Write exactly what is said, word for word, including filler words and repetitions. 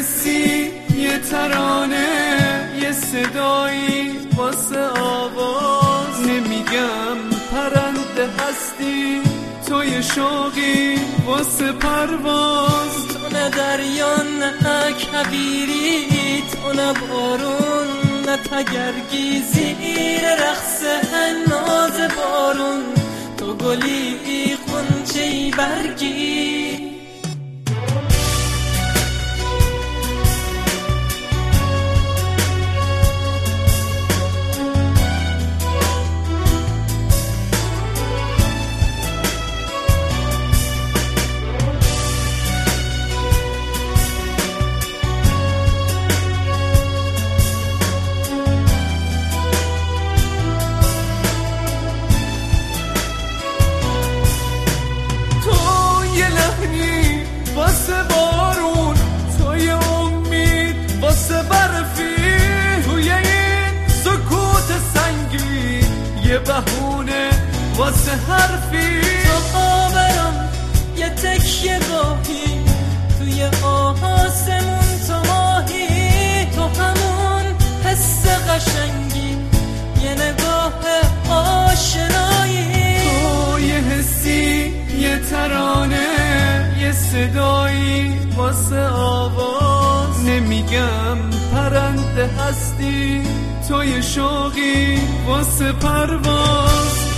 حسی، یه ترانه، یه صدایی واسه آواز. نمیگم پرنده هستی، تو یه شوقی واسه پرواز. تو نه دریا نه کبیری، تو نه بارون نه تگرگی، زیر رقص ناز بارون تو گلی غنچه‌ای برگی. واسه بارون، توی امید واسه برفی، توی این سکوت سنگی یه بهونه واسه حرفی. تو آبرم یه تکیه گاهی، توی آسمون تو ماهی، تو همون حس قشنگی، یه نگاه آشنایی. تو یه حسی، یه ترانه، یه صدایی واسه آواز. نمیگم پرنده هستی، تو یه شوقی واسه پرواز.